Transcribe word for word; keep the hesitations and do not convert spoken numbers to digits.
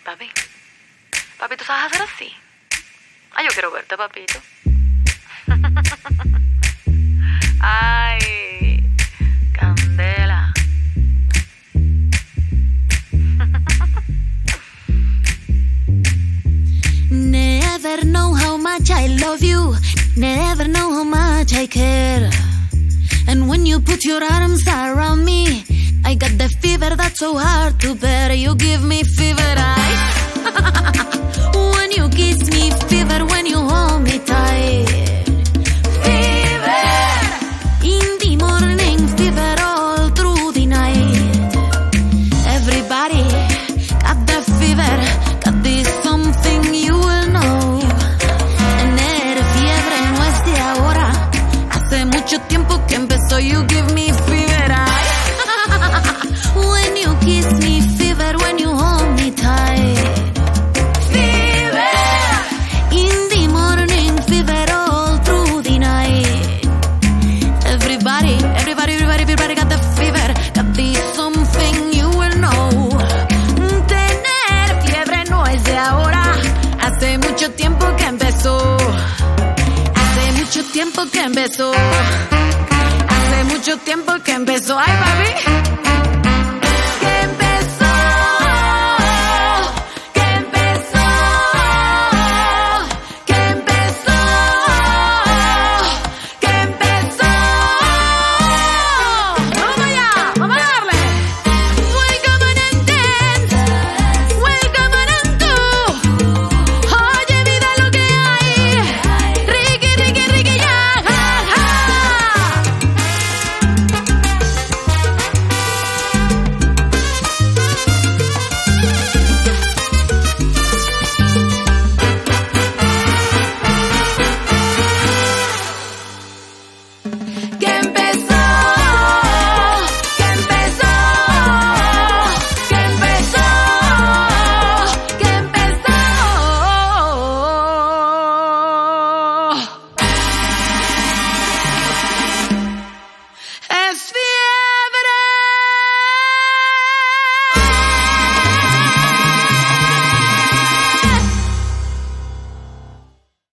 Papi, papi, ¿tú sabes hacer así? Ay, yo quiero verte, papito. Ay, candela. Never know how much I love you. Never know how much I care. And when you put your arms around me, I got the fever that's so hard to bear. You give me fever, I when you kiss me, fever when you hold me tight. Fever in the morning, fever all through the night. Everybody got the fever, got this something you will know. Tener fiebre no es de ahora, hace mucho tiempo que empezó. You give me fever, I when you kiss me, fever when you hold me tight. Everybody got the fever, got this something you will know. Tener fiebre no es de ahora, hace mucho tiempo que empezó. Hace mucho tiempo que empezó. Hace mucho tiempo que empezó. Ay, papi.